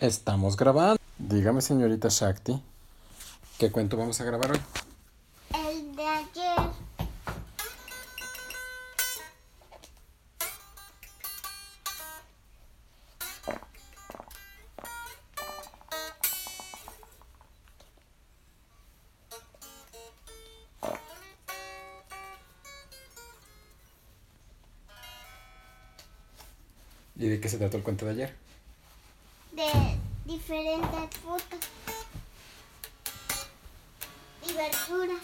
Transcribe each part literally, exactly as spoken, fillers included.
Estamos grabando. Dígame, señorita Shakti, ¿qué cuento vamos a grabar hoy? El de ayer. ¿Y de qué se trató el cuento de ayer? De diferentes frutas y verduras.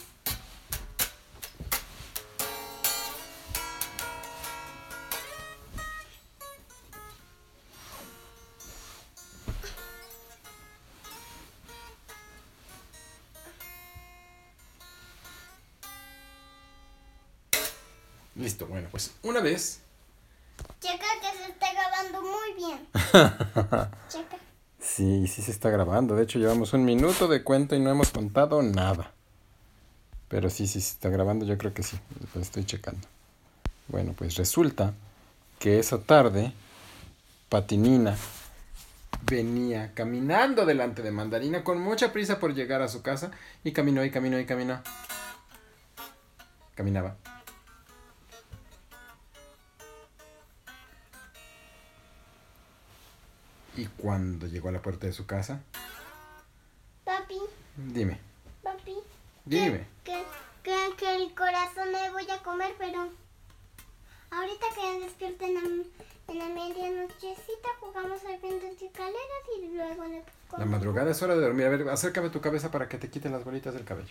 Listo, bueno, pues una vez... Checa que se está grabando muy bien. Checa. Sí, sí se está grabando. De hecho, llevamos un minuto de cuento y no hemos contado nada. Pero sí, sí se está grabando, yo creo que sí. Lo estoy checando. Bueno, pues resulta que esa tarde, Patinina venía caminando delante de Mandarina con mucha prisa por llegar a su casa y caminó y caminó y caminó. Caminaba. Y cuando llegó a la puerta de su casa, Papi, dime, papi. dime. Que, que, que el corazón me voy a comer, pero ahorita que me despierto en la, en la medianochecita jugamos al viento de escaleras y luego le La madrugada es hora de dormir. A ver, acércame tu cabeza para que te quiten las bolitas del cabello.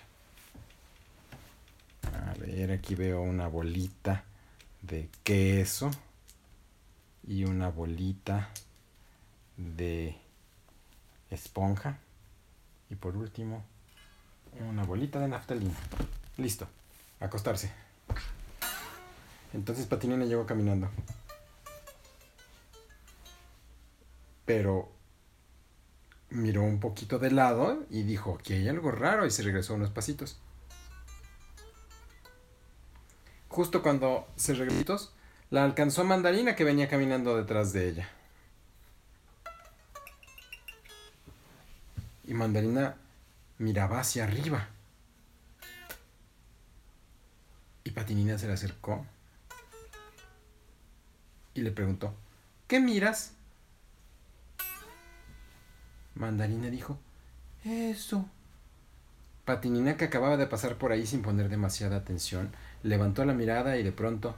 A ver, aquí veo una bolita de queso y una bolita de esponja y por último una bolita de naftalina. Listo, acostarse. Entonces Patinina llegó caminando, pero miró un poquito de lado y dijo que hay algo raro y se regresó unos pasitos. Justo cuando se regresó, la alcanzó Mandarina, que venía caminando detrás de ella. Y Mandarina miraba hacia arriba. Y Patinina se le acercó y le preguntó: ¿qué miras? Mandarina dijo: eso. Patinina, que acababa de pasar por ahí sin poner demasiada atención, levantó la mirada y de pronto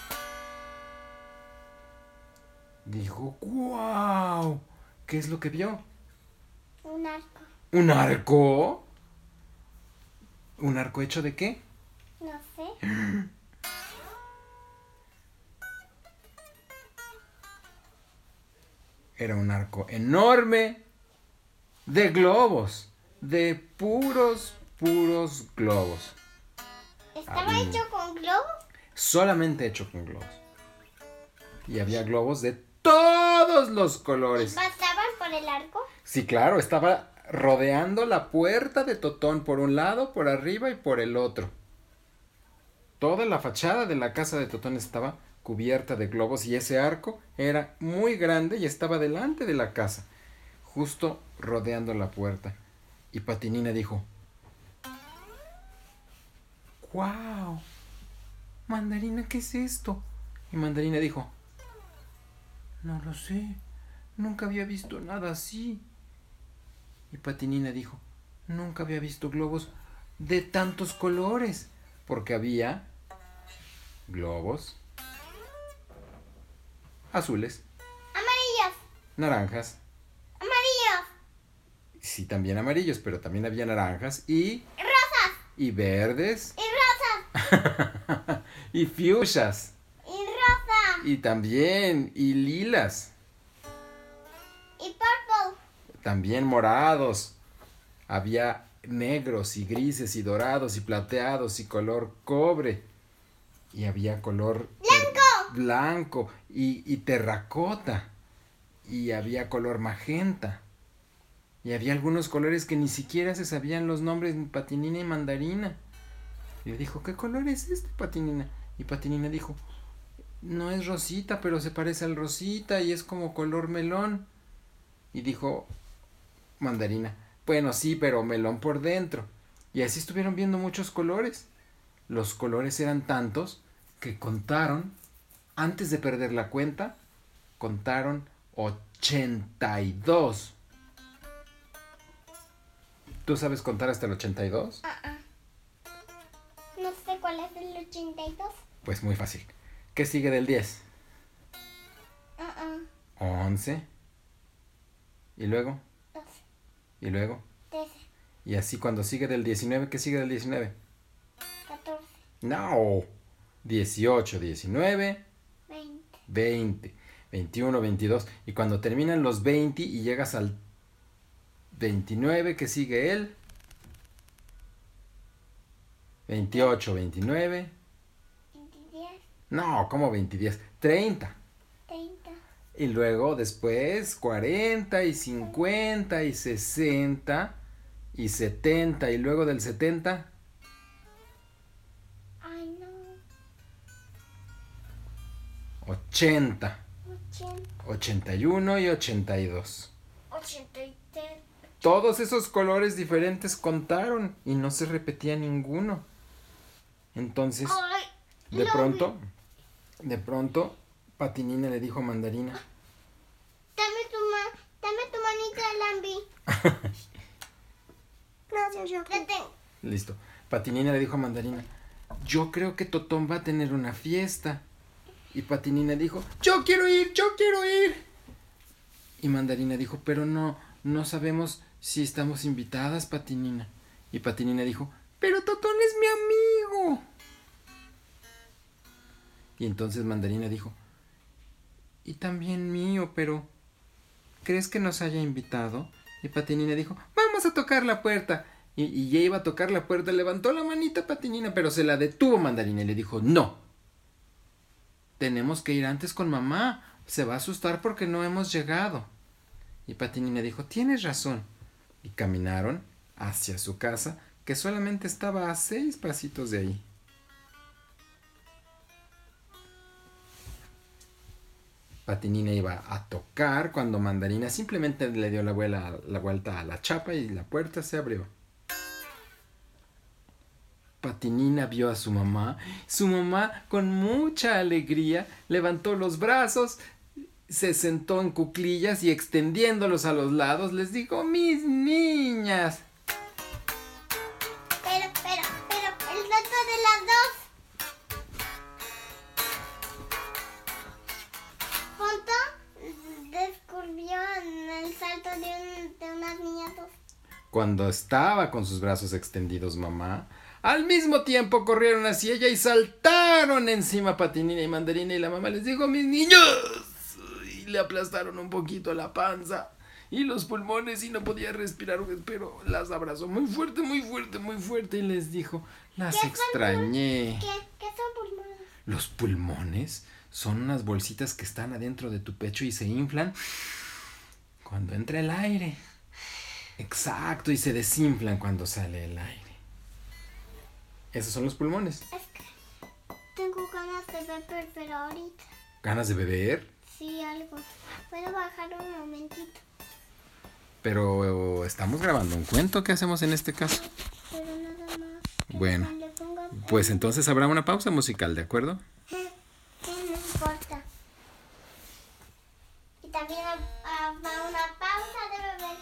dijo: ¡guau! ¿Qué es lo que vio? un arco. ¿Un arco? ¿Un arco hecho de qué? No sé. Era un arco enorme de globos, de puros, puros globos. ¿Estaba Había- hecho con globo? Solamente hecho con globos. Y había globos de todos los colores. ¿Pasaban por el arco? Sí, claro, estaba rodeando la puerta de Totón por un lado, por arriba y por el otro. Toda la fachada de la casa de Totón estaba cubierta de globos y ese arco era muy grande y estaba delante de la casa, justo rodeando la puerta. Y Patinina dijo: ¡guau! Mandarina, ¿qué es esto? Y Mandarina dijo: no lo sé, nunca había visto nada así. Y Patinina dijo: nunca había visto globos de tantos colores, porque había globos azules, Amarillos, naranjas, amarillos, sí, también amarillos, pero también había naranjas y, rosas, y verdes y rosas, y fuchsias y rosa, y también y lilas, y purple, también morados. Había negros y grises y dorados y plateados y color cobre. Y había color blanco, blanco y, y terracota. Y había color magenta. Y había algunos colores que ni siquiera se sabían los nombres, Patinina y Mandarina. Y le dijo: ¿qué color es este, Patinina? Y Patinina dijo: no es rosita, pero se parece al rosita y es como color melón. Y dijo: Mandarina: bueno, sí, pero melón por dentro. Y así estuvieron viendo muchos colores. Los colores eran tantos que contaron, antes de perder la cuenta, contaron ochenta y dos. ¿Tú sabes contar hasta el ochenta y dos? Uh-uh. No sé cuál es el ochenta y dos. Pues muy fácil. ¿Qué sigue del diez? Uh-uh. once. ¿Y luego? doce. ¿Y luego? trece. Y así cuando sigue del diecinueve, ¿qué sigue del diecinueve? catorce. No. dieciocho, diecinueve, veinte. veinte, veintiuno, veintidós. Y cuando terminan los veinte y llegas al veintinueve, ¿qué sigue él? veintiocho, veintinueve. veinte. No, ¿cómo veinte? treinta. treinta. Y luego después cuarenta y cincuenta y sesenta y setenta. Y luego del setenta. Ay, no. ochenta. ochenta. ochenta y uno y ochenta y dos. ochenta y tres. Todos esos colores diferentes contaron y no se repetía ninguno. Entonces, Ay, de lo pronto, de pronto, Patinina le dijo a Mandarina: Dame tu, ma dame tu manita, Lambi. Gracias, yo. La tengo. Listo. Patinina le dijo a Mandarina: yo creo que Totón va a tener una fiesta. Y Patinina dijo: yo quiero ir, yo quiero ir. Y Mandarina dijo: pero no, no sabemos si estamos invitadas, Patinina. Y Patinina dijo: pero Totón es mi amigo. Y entonces Mandarina dijo: y también mío, pero ¿crees que nos haya invitado? Y Patinina dijo: vamos a tocar la puerta. Y, y ya iba a tocar la puerta, levantó la manita Patinina, pero se la detuvo Mandarina y le dijo: no, tenemos que ir antes con mamá, se va a asustar porque no hemos llegado. Y Patinina dijo: tienes razón. Y caminaron hacia su casa, que solamente estaba a seis pasitos de ahí. Patinina iba a tocar cuando Mandarina simplemente le dio la, vuela, la vuelta a la chapa y la puerta se abrió. Patinina vio a su mamá. Su mamá, con mucha alegría, levantó los brazos, se sentó en cuclillas y extendiéndolos a los lados les dijo: mis niñas. Pero, pero, pero, el salto de las dos. Punto descubrió el salto de, un, de unas niñas dos. Cuando estaba con sus brazos extendidos mamá, al mismo tiempo corrieron hacia ella y saltaron encima Patinina y Mandarina, y la mamá les dijo: mis niños. Y le aplastaron un poquito la panza y los pulmones y no podía respirar, pero las abrazó muy fuerte, muy fuerte, muy fuerte y les dijo: las extrañé. ¿Qué? ¿Qué son pulmones? Los pulmones son unas bolsitas que están adentro de tu pecho y se inflan cuando entra el aire. Exacto, y se desinflan cuando sale el aire. Esos son los pulmones. Es que tengo ganas de beber, pero ahorita. ¿Ganas de beber? Sí, algo. Puedo bajar un momentito. Pero estamos grabando un cuento. ¿Qué hacemos en este caso? Pero nada más. Bueno, pues entonces habrá una pausa musical, ¿de acuerdo? Sí, no importa. Y también habrá una pausa de beber.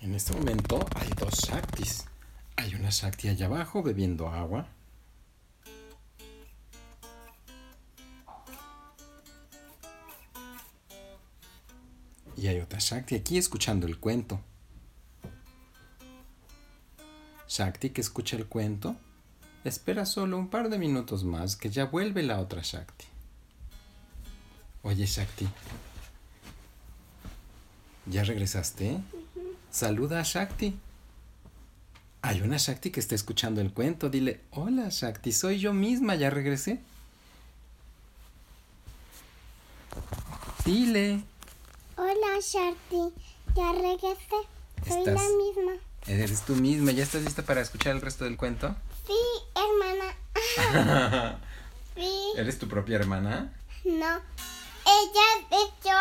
En este momento hay dos Shaktis. Hay una Shakti allá abajo bebiendo agua. Y hay otra Shakti aquí escuchando el cuento. Shakti que escucha el cuento, espera solo un par de minutos más que ya vuelve la otra Shakti. Oye, Shakti, ¿ya regresaste? Uh-huh. Saluda a Shakti. Hay una Shakti que está escuchando el cuento. Dile, hola Shakti, soy yo misma, ya regresé. Dile. Hola Shakti, ya regresé. Soy ¿Estás... la misma. ¿Eres tú misma? ¿Ya estás lista para escuchar el resto del cuento? Sí, hermana. Sí. ¿Eres tu propia hermana? No. Ella es yo.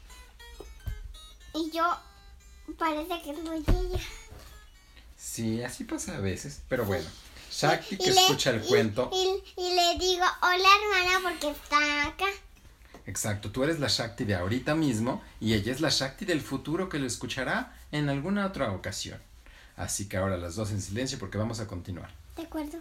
Y yo parece que soy ella. Sí, así pasa a veces. Pero bueno, Shakti que le, escucha el y, cuento. Y, y le digo, hola hermana, porque está acá. Exacto, tú eres la Shakti de ahorita mismo y ella es la Shakti del futuro que lo escuchará en alguna otra ocasión. Así que ahora las dos en silencio porque vamos a continuar. De acuerdo.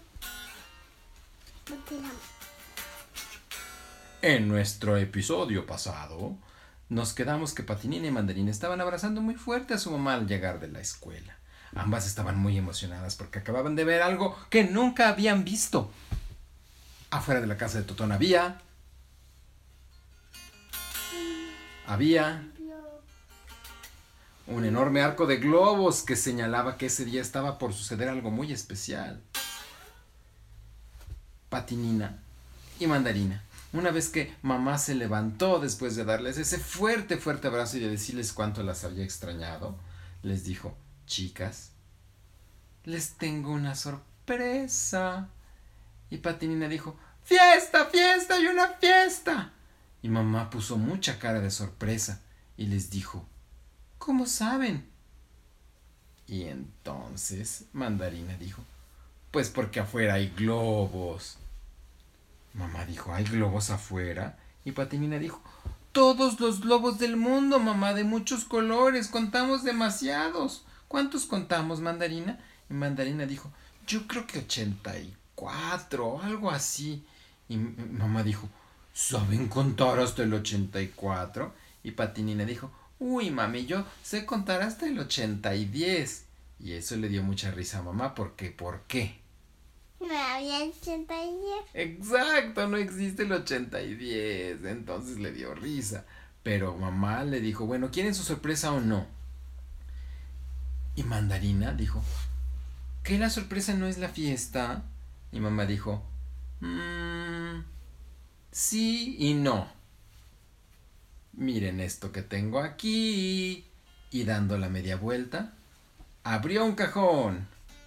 En nuestro episodio pasado, nos quedamos que Patinina y Mandarina estaban abrazando muy fuerte a su mamá al llegar de la escuela. Ambas estaban muy emocionadas porque acababan de ver algo que nunca habían visto. Afuera de la casa de Totón había... Había... un enorme arco de globos que señalaba que ese día estaba por suceder algo muy especial. Patinina y Mandarina, una vez que mamá se levantó después de darles ese fuerte, fuerte abrazo y de decirles cuánto las había extrañado, les dijo, chicas, les tengo una sorpresa. Y Patinina dijo, ¡fiesta, fiesta y una fiesta! Y mamá puso mucha cara de sorpresa y les dijo, ¿cómo saben? Y entonces Mandarina dijo, pues porque afuera hay globos. Mamá dijo, ¿hay globos afuera? Y Patinina dijo, todos los globos del mundo, mamá, de muchos colores, contamos demasiados. ¿Cuántos contamos, Mandarina? Y Mandarina dijo, yo creo que ochenta y cuatro, algo así. Y mamá dijo, ¿saben contar hasta el ochenta y cuatro? Y Patinina dijo, uy, mami, yo sé contar hasta el ochenta y diez. Y eso le dio mucha risa a mamá, porque ¿por qué? No había ochenta y diez. Exacto, no existe el ochenta y diez. Entonces le dio risa. Pero mamá le dijo, bueno, ¿quieren su sorpresa o no? Y Mandarina dijo, ¿qué la sorpresa no es la fiesta? Y mamá dijo, mmm, sí y no. Miren esto que tengo aquí. Y dando la media vuelta, abrió un cajón.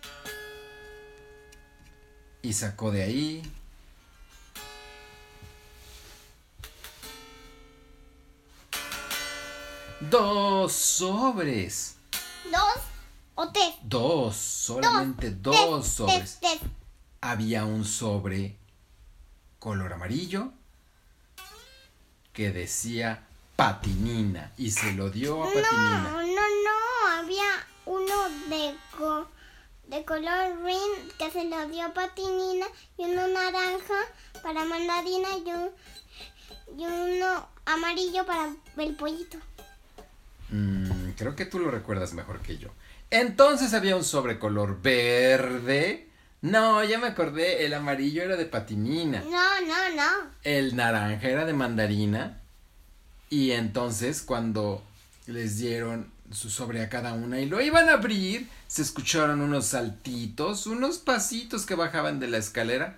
Y sacó de ahí dos sobres. ¿Dos o tres? Dos, solamente dos, dos sobres. Tres, tres. Había un sobre color amarillo que decía Patinina y se lo dio a Patinina. No, no, no, había uno de, co de color green que se lo dio a Patinina y uno naranja para Mandarina y, un, y uno amarillo para el pollito. Mm, creo que tú lo recuerdas mejor que yo. Entonces había un sobre color verde. No, ya me acordé, el amarillo era de Patinina. No, no, no. El naranja era de Mandarina. Y entonces cuando les dieron su sobre a cada una y lo iban a abrir, se escucharon unos saltitos, unos pasitos que bajaban de la escalera.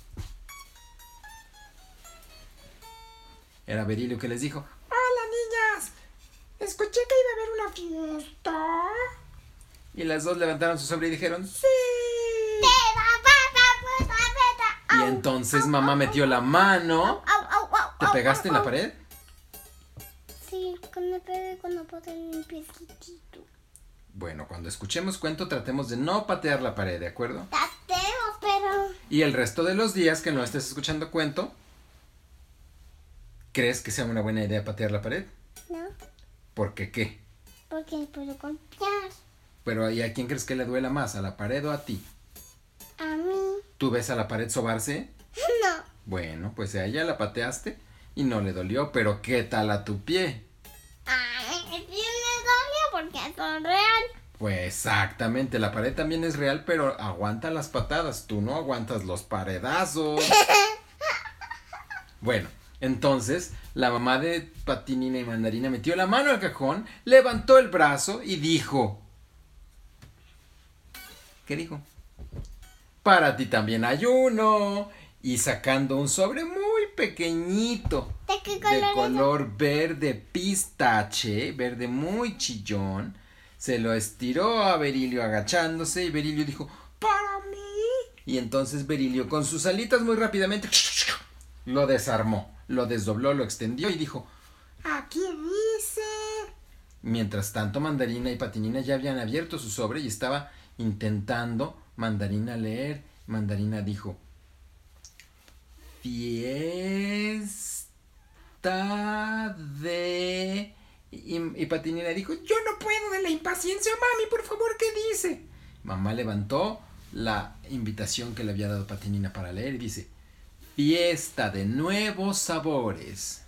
Era Berilio que les dijo, hola niñas, escuché que iba a haber una fiesta. Y las dos levantaron su sobre y dijeron, sí. Y entonces mamá metió la mano. ¿Te pegaste en la pared? Sí, que me pegué cuando pateé mi piecito. Bueno, cuando escuchemos cuento tratemos de no patear la pared, ¿de acuerdo? Pateo, pero... Y el resto de los días que no estés escuchando cuento, ¿crees que sea una buena idea patear la pared? No. ¿Por qué qué? Porque puedo confiar. Pero ¿y a quién crees que le duela más? ¿A la pared o a ti? A mí. ¿Tú ves a la pared sobarse? No. Bueno, pues a ella la pateaste y no le dolió, pero ¿qué tal a tu pie? Ay, sí me dolió porque es real. Pues exactamente, la pared también es real, pero aguanta las patadas, tú no aguantas los paredazos. Bueno, entonces la mamá de Patinina y Mandarina metió la mano al cajón, levantó el brazo y dijo... ¿Qué dijo? Para ti también hay uno. Y sacando un sobre muy pequeñito. ¿De qué color? De color verde pistache, verde muy chillón. Se lo estiró a Berilio agachándose y Berilio dijo, ¡para mí! Y entonces Berilio con sus alitas muy rápidamente lo desarmó, lo desdobló, lo extendió y dijo, ¡aquí dice! Mientras tanto Mandarina y Patinina ya habían abierto su sobre y estaba intentando Mandarina leer. Mandarina dijo, fiesta de... Y, y Patinina dijo, yo no puedo de la impaciencia, mami, por favor, ¿qué dice? Mamá levantó la invitación que le había dado Patinina para leer y dice, fiesta de nuevos sabores.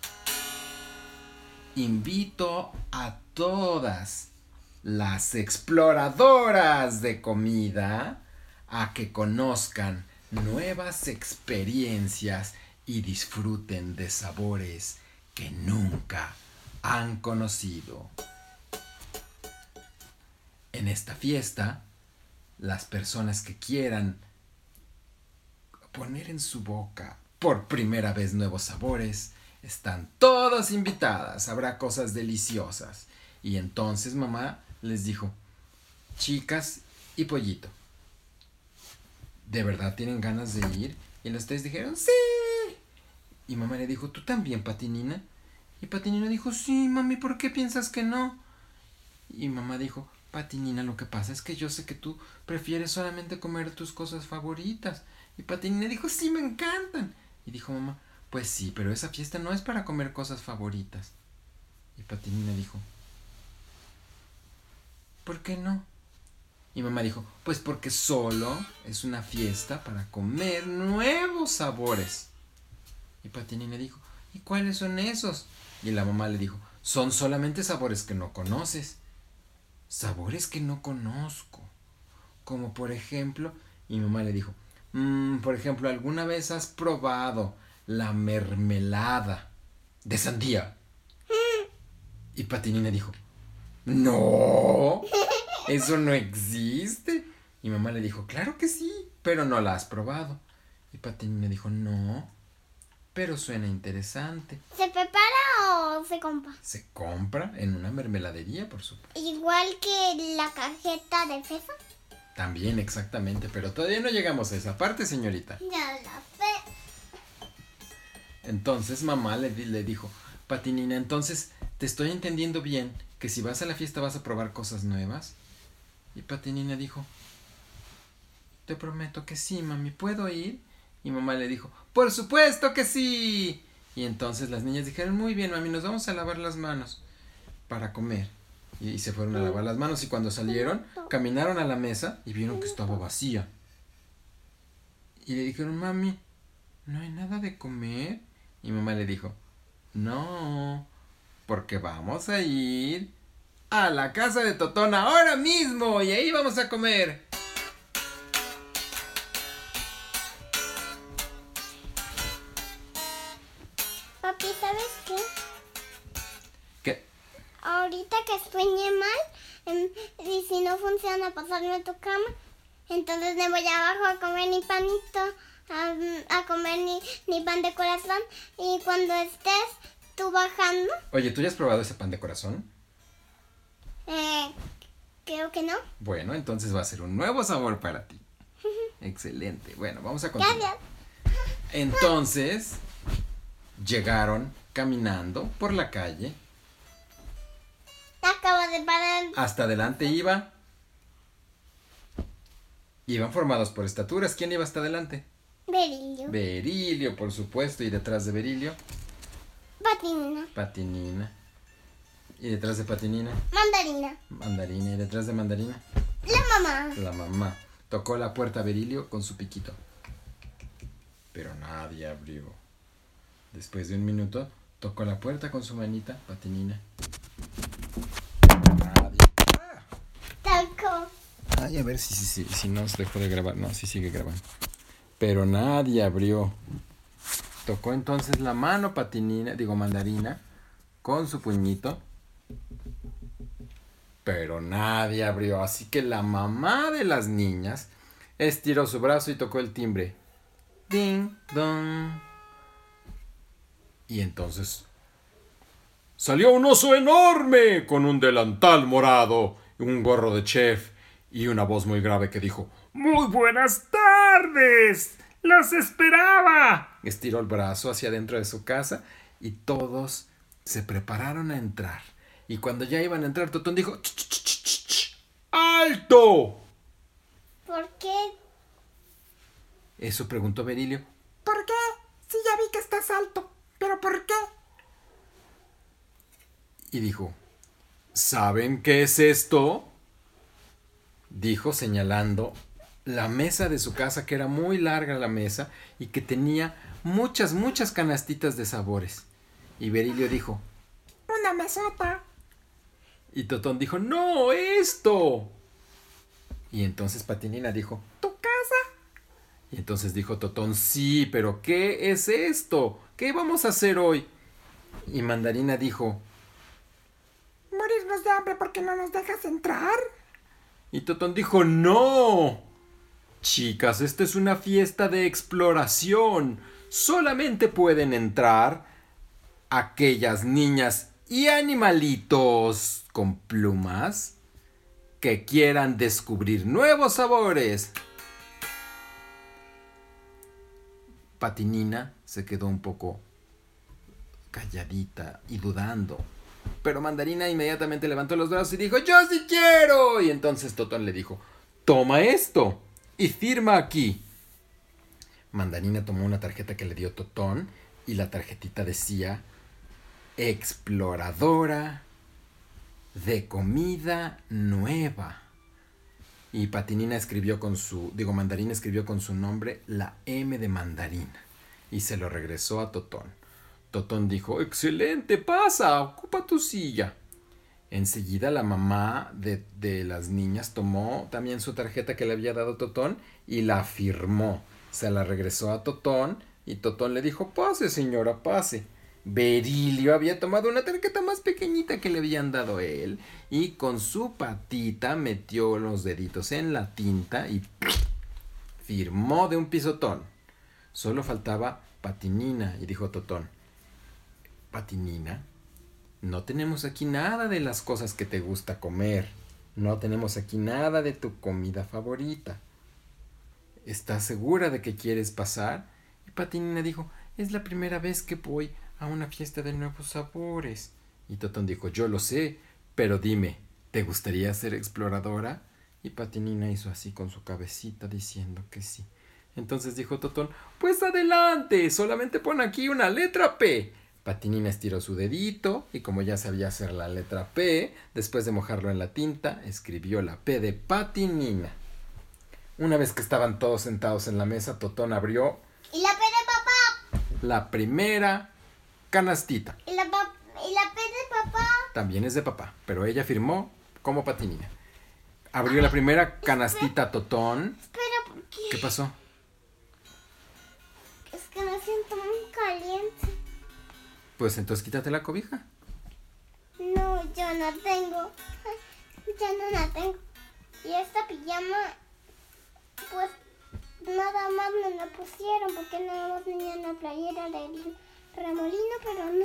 Invito a todas las exploradoras de comida a que conozcan nuevas experiencias y disfruten de sabores que nunca han conocido. En esta fiesta, las personas que quieran poner en su boca por primera vez nuevos sabores están todas invitadas. Habrá cosas deliciosas. Y entonces mamá les dijo, chicas y pollito, ¿de verdad tienen ganas de ir? Y los tres dijeron, sí. Y mamá le dijo, ¿tú también, Patinina? Y Patinina dijo, sí, mami, ¿por qué piensas que no? Y mamá dijo, Patinina, lo que pasa es que yo sé que tú prefieres solamente comer tus cosas favoritas. Y Patinina dijo, sí, me encantan. Y dijo mamá, pues sí, pero esa fiesta no es para comer cosas favoritas. Y Patinina dijo, ¿por qué no? Y mamá dijo, pues porque solo es una fiesta para comer nuevos sabores. Y Patinina dijo, ¿y cuáles son esos? Y la mamá le dijo, son solamente sabores que no conoces. Sabores que no conozco. Como por ejemplo, y mi mamá le dijo, mmm, por ejemplo, ¿alguna vez has probado la mermelada de sandía? Y Patinina dijo, no, eso no existe. Y mamá le dijo, claro que sí, pero no la has probado. Y Patinina dijo, no, pero suena interesante. ¿Se prepara o se compra? Se compra en una mermeladería, por supuesto. Igual que la cajeta de fresa. También, exactamente, pero todavía no llegamos a esa parte, señorita. Ya la sé. Entonces mamá le, le dijo, Patinina, entonces te estoy entendiendo bien que si vas a la fiesta vas a probar cosas nuevas. Y Patinina dijo, te prometo que sí, mami, ¿puedo ir? Y mamá le dijo, por supuesto que sí. Y entonces las niñas dijeron, muy bien, mami, nos vamos a lavar las manos para comer. Y, y se fueron a lavar las manos y cuando salieron, caminaron a la mesa y vieron que estaba vacía. Y le dijeron, mami, ¿no hay nada de comer? Y mamá le dijo, no, porque vamos a ir a la casa de Totón ahora mismo y ahí vamos a comer. Papi, ¿sabes qué? ¿Qué? Ahorita que sueñe mal, em, y si no funciona pasarme a tu cama, entonces me voy abajo a comer mi panito, a, a comer mi, mi pan de corazón, y cuando estés tú bajando... Oye, ¿tú ya has probado ese pan de corazón? Eh, creo que no. Bueno, entonces va a ser un nuevo sabor para ti. Excelente. Bueno, vamos a continuar. Gracias. Entonces, llegaron caminando por la calle. Acabo de parar. Hasta adelante iba. Iban formados por estaturas. ¿Quién iba hasta adelante? Berilio. Berilio, por supuesto. Y detrás de Berilio, Patinina. Patinina. ¿Y detrás de Patinina? Mandarina. Mandarina. ¿Y detrás de Mandarina? La mamá. La mamá. Tocó la puerta a Berilio con su piquito. Pero nadie abrió. Después de un minuto, tocó la puerta con su manita, Patinina. Pero nadie. Tocó. Ay, a ver si, si, si, si no se dejó de grabar. No, sí sigue grabando. Pero nadie abrió. Tocó entonces la mano Patinina, digo Mandarina, con su puñito. Pero nadie abrió. Así que la mamá de las niñas estiró su brazo y tocó el timbre. Ding, dong. Y entonces salió un oso enorme con un delantal morado, un gorro de chef y una voz muy grave que dijo: ¡Muy buenas tardes! ¡Los esperaba! Estiró el brazo hacia adentro de su casa y todos se prepararon a entrar. Y cuando ya iban a entrar, Totón dijo: ¡Ch, ch, ch, ch, ch! ¡Alto! ¿Por qué? Eso preguntó Berilio. ¿Por qué? Sí, ya vi que estás alto. ¿Pero por qué? Y dijo: ¿Saben qué es esto? Dijo señalando la mesa de su casa, que era muy larga la mesa y que tenía muchas, muchas canastitas de sabores. Y Berilio dijo: Una mesota. Y Totón dijo: ¡No, esto! Y entonces Patinina dijo: ¿Tu casa? Y entonces dijo Totón: sí, pero ¿qué es esto? ¿Qué vamos a hacer hoy? Y Mandarina dijo: ¿Morirnos de hambre porque no nos dejas entrar? Y Totón dijo: ¡no! Chicas, esta es una fiesta de exploración. Solamente pueden entrar aquellas niñas y animalitos con plumas que quieran descubrir nuevos sabores. Patinina se quedó un poco calladita y dudando. Pero Mandarina inmediatamente levantó los brazos y dijo: ¡yo sí quiero! Y entonces Totón le dijo: toma esto y firma aquí. Mandarina tomó una tarjeta que le dio Totón y la tarjetita decía: exploradora de comida nueva. Y Patinina escribió con su, digo, Mandarina escribió con su nombre la M de Mandarina y se lo regresó a Totón. Totón dijo: excelente, pasa, ocupa tu silla. Enseguida la mamá de, de las niñas tomó también su tarjeta que le había dado Totón y la firmó. Se la regresó a Totón y Totón le dijo: pase, señora, pase. Berilio había tomado una tarjeta más pequeñita que le habían dado él y con su patita metió los deditos en la tinta y firmó de un pisotón. Solo faltaba Patinina y dijo Totón: Patinina, no tenemos aquí nada de las cosas que te gusta comer. No tenemos aquí nada de tu comida favorita. ¿Estás segura de que quieres pasar? Y Patinina dijo: es la primera vez que voy a una fiesta de nuevos sabores. Y Totón dijo: yo lo sé, pero dime, ¿te gustaría ser exploradora? Y Patinina hizo así con su cabecita diciendo que sí. Entonces dijo Totón: pues adelante, solamente pon aquí una letra P. Patinina estiró su dedito y como ya sabía hacer la letra P, después de mojarlo en la tinta, escribió la P de Patinina. Una vez que estaban todos sentados en la mesa, Totón abrió... ¿Y la P de papá? La primera canastita. ¿Y la, pa- ¿Y la P de papá? También es de papá, pero ella firmó como Patinina. Abrió la primera canastita Totón. Espera, ¿por qué? ¿Qué pasó? Es que me siento muy caliente. Pues entonces quítate la cobija. No, yo no tengo. Ya no la tengo. Y esta pijama, pues nada más me la pusieron porque nada más tenía una playera del remolino, pero no.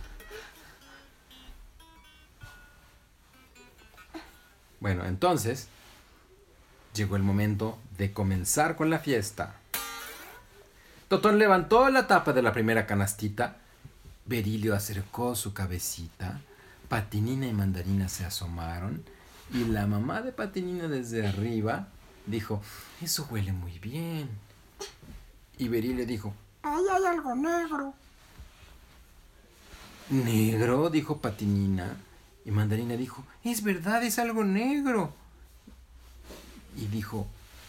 Bueno, entonces llegó el momento de comenzar con la fiesta. Totón levantó la tapa de la primera canastita. Berilio acercó su cabecita. Patinina y Mandarina se asomaron. Y la mamá de Patinina desde arriba dijo: eso huele muy bien. Y Berilio dijo: Ahí hay algo negro. ¿negro? Dijo Patinina. Y Mandarina dijo, es verdad, es algo negro. Y dijo,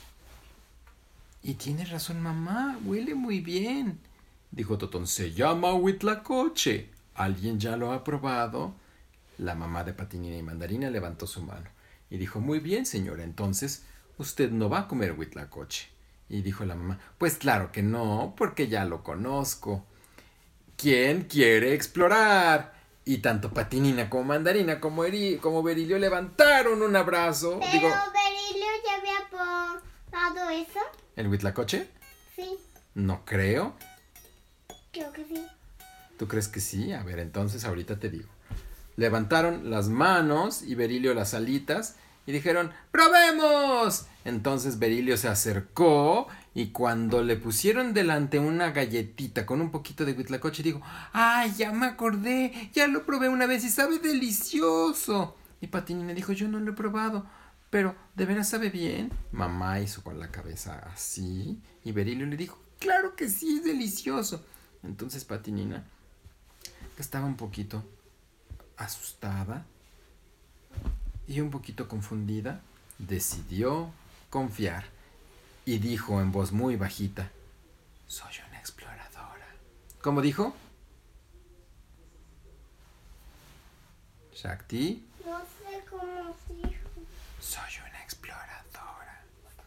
y tiene razón mamá, huele muy bien. Dijo Totón, se llama huitlacoche. ¿Alguien ya lo ha probado? La mamá de Patinina y Mandarina levantó su mano y dijo, muy bien señora, entonces usted no va a comer huitlacoche. Y dijo la mamá, pues claro que no, porque ya lo conozco. ¿Quién quiere explorar? Y tanto Patinina como Mandarina como, Eri, como Berilio levantaron un abrazo. Pero Digo, Berilio ya había probado eso. ¿el huitlacoche? Sí, No creo. creo que sí. ¿Tú crees que sí? A ver, entonces ahorita te digo. Levantaron las manos y Berilio las alitas y dijeron, ¡probemos! Entonces Berilio se acercó y cuando le pusieron delante una galletita con un poquito de huitlacoche dijo, ¡ay, ya me acordé! Ya lo probé una vez y sabe delicioso. Y Patinina dijo, yo no lo he probado, pero ¿de veras sabe bien? Mamá hizo con la cabeza así y Berilio le dijo, claro que sí, es delicioso. Entonces Patinina, que estaba un poquito asustada y un poquito confundida, decidió confiar y dijo en voz muy bajita, soy una exploradora. ¿Cómo dijo? Shakti, No sé cómo dijo. soy una exploradora.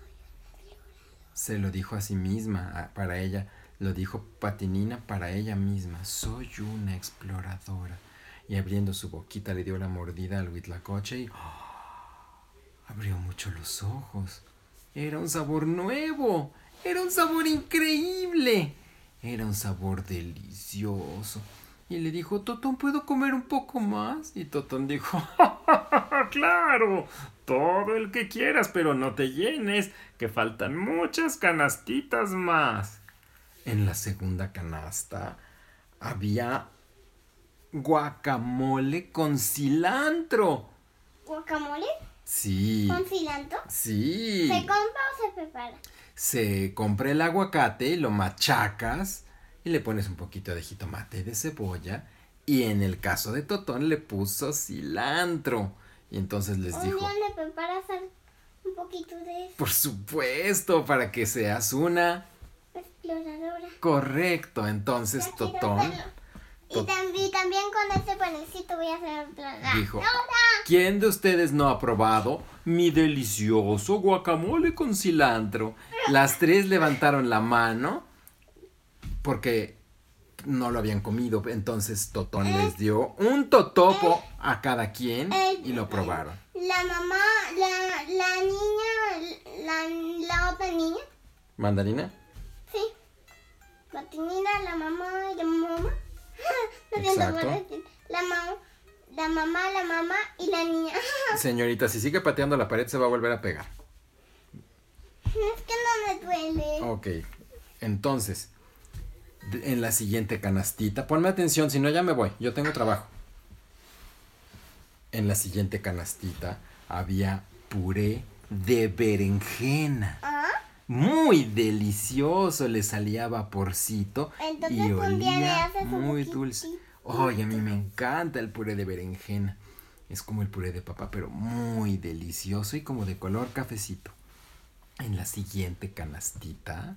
Se lo dijo a sí misma, a- para ella. Lo dijo Patinina para ella misma. Soy una exploradora. Y abriendo su boquita le dio la mordida al huitlacoche y ¡oh! Abrió mucho los ojos. Era un sabor nuevo. Era un sabor increíble. Era un sabor delicioso. Y le dijo, Totón, ¿puedo comer un poco más? Y Totón dijo, claro, todo el que quieras, pero no te llenes, que faltan muchas canastitas más. En la segunda canasta había guacamole con cilantro. ¿Guacamole? Sí. ¿Con cilantro? Sí. ¿Se compra o se prepara? Se compra el aguacate, lo machacas y le pones un poquito de jitomate y de cebolla. Y en el caso de Totón le puso cilantro. Y entonces les Un dijo, día le preparas al- un poquito de eso. por supuesto, para que seas una... Exploradora. Correcto, entonces Ya quiero Totón hacerlo. Y, Tot- tam- y también con este panecito voy a hacer exploradora. dijo, ¿quién de ustedes no ha probado mi delicioso guacamole con cilantro? Las tres levantaron la mano porque no lo habían comido. Entonces Totón les dio un totopo a cada quien y lo probaron. La mamá, la, la niña, la, la otra niña, ¿Mandarina? sí. Patinina, la mamá y la mamá. No sé Exacto. cómo decir. La mamá, la mamá, la mamá y la niña. Señorita, si sigue pateando la pared se va a volver a pegar. Es que no me duele. Ok, entonces, de- en la siguiente canastita, ponme atención, si no ya me voy, yo tengo trabajo. En la siguiente canastita había puré de berenjena. ¿Ah? Muy delicioso, le salía vaporcito Entonces, y un día le olía haces un muy poquitito. dulce. Ay, a mí me encanta el puré de berenjena. Es como el puré de papa, pero muy delicioso y como de color cafecito. En la siguiente canastita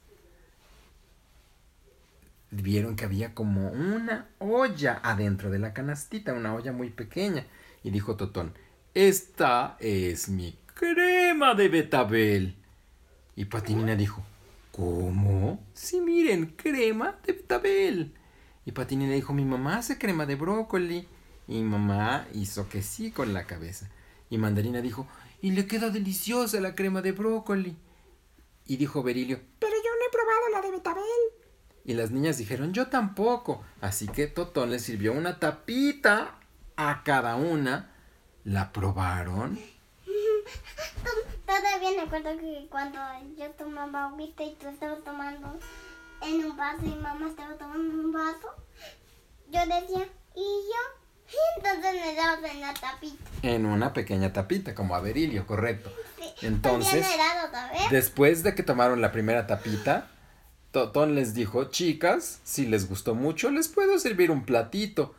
vieron que había como una olla adentro de la canastita, una olla muy pequeña. Y dijo Totón, esta es mi crema de betabel. Y Patinina dijo, ¿cómo? Sí, miren, crema de betabel. Y Patinina dijo, mi mamá hace crema de brócoli. Y mamá hizo que sí con la cabeza. Y Mandarina dijo, y le queda deliciosa la crema de brócoli. Y dijo Berilio, Pero yo no he probado la de betabel. y las niñas dijeron, yo tampoco. Así que Totón les sirvió una tapita a cada una. La probaron. Todavía me acuerdo que cuando yo tomaba agüita y tú estabas tomando en un vaso y mamá estaba tomando en un vaso, yo decía, ¿y yo? Y entonces me dabas en la tapita. En una pequeña tapita, como a Berilio, correcto. Sí. Entonces, También era otra vez. después de que tomaron la primera tapita, Totón les dijo, chicas, si les gustó mucho, les puedo servir un platito.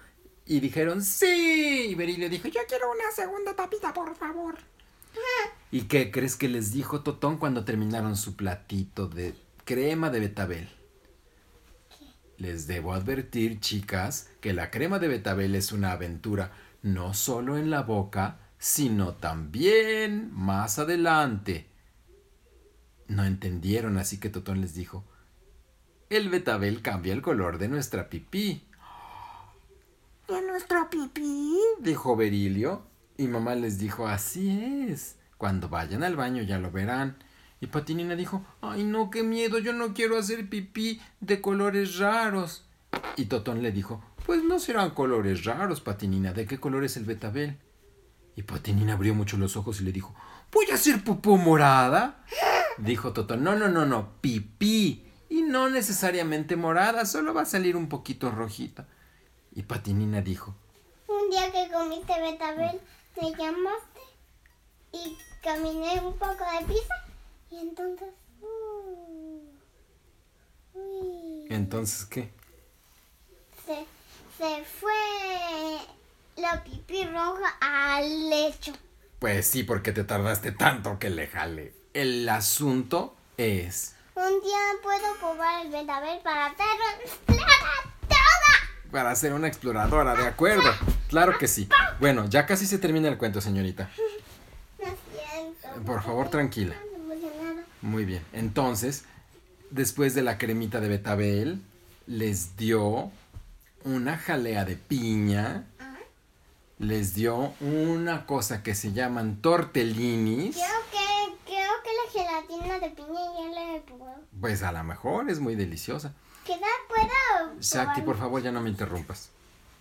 Y dijeron ¡sí! Y Berilio dijo, yo quiero una. Una segunda tapita, por favor. ¿Y qué crees que les dijo Totón cuando terminaron su platito de crema de betabel? Les debo advertir, chicas, que la crema de betabel es una aventura no solo en la boca, sino también más adelante. No entendieron, así que Totón les dijo, el betabel cambia el color de nuestra pipí. ¿De nuestro pipí? Dijo Berilio, y mamá les dijo, así es. Cuando vayan al baño ya lo verán. Y Patinina dijo, ay no, qué miedo, yo no quiero hacer pipí de colores raros. Y Totón le dijo, pues no serán colores raros, Patinina, ¿de qué color es el betabel? Y Patinina abrió mucho los ojos y le dijo, ¿voy a hacer popó morada? Dijo Totón, no, no, no, no, pipí. Y no necesariamente morada, solo va a salir un poquito rojita. Y Patinina dijo, Un día que comiste betabel, me llamaste y caminé un poco de pizza y entonces... Uh, uy, ¿entonces qué? se, se fue la pipí roja al lecho. Pues sí, porque te tardaste tanto que le jale. El asunto es... Un día puedo probar el betabel para hacerlo explorar toda. para ser una exploradora, ¿de acuerdo? Claro que sí. Bueno, ya casi se termina el cuento, señorita. Lo siento. Por favor, tranquila. Emocionada. Muy bien. Entonces, después de la cremita de betabel, les dio una jalea de piña. Les dio una cosa que se llaman tortellinis. Creo que, creo que la gelatina de piña ya la he probado. Pues a lo mejor es muy deliciosa. ¿Qué tal puedo Shakti, por probar? favor, ya no me interrumpas.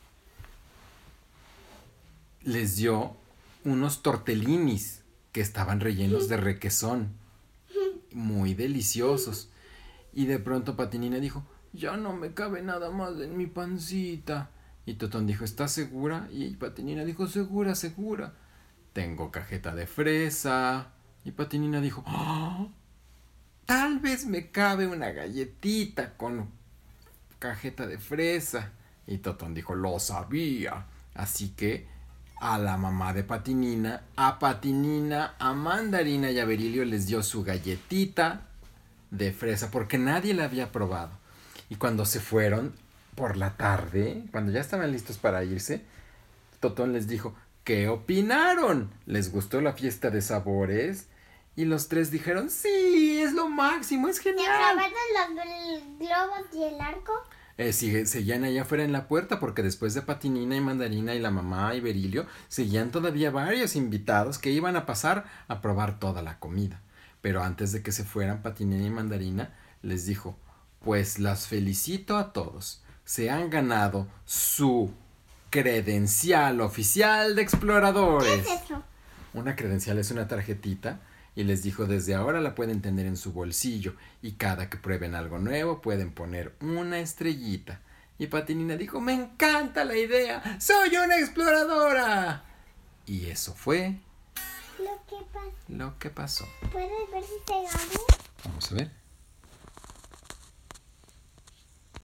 Les dio unos tortellinis que estaban rellenos de requesón. Muy deliciosos. Y de pronto Patinina dijo, ya no me cabe nada más en mi pancita. Y Totón dijo, ¿estás segura? Y Patinina dijo, segura, segura. Tengo cajeta de fresa. Y Patinina dijo, ¡oh! Tal vez me cabe una galletita con cajeta de fresa. Y Totón dijo, lo sabía. Así que a la mamá de Patinina, a Patinina, a Mandarina y a Berilio les dio su galletita de fresa porque nadie la había probado. Y cuando se fueron por la tarde, cuando ya estaban listos para irse, Totón les dijo, ¿qué opinaron? ¿Les gustó la fiesta de sabores? Y los tres dijeron, sí, es lo máximo, es ¿Te genial. probaron los globos y el arco? Eh, sigue- seguían allá afuera en la puerta porque después de Patinina y Mandarina y la mamá y Berilio, seguían todavía varios invitados que iban a pasar a probar toda la comida. Pero antes de que se fueran, Patinina y Mandarina les dijo, pues las felicito a todos. Se han ganado su credencial oficial de exploradores. ¿Qué es eso? Una credencial es una tarjetita y les dijo desde ahora la pueden tener en su bolsillo y cada que prueben algo nuevo pueden poner una estrellita. Y Patinina dijo, me encanta la idea, soy una exploradora. Y eso fue Lo que pasa. lo que pasó. ¿Puedes ver si se ganó? Vamos a ver.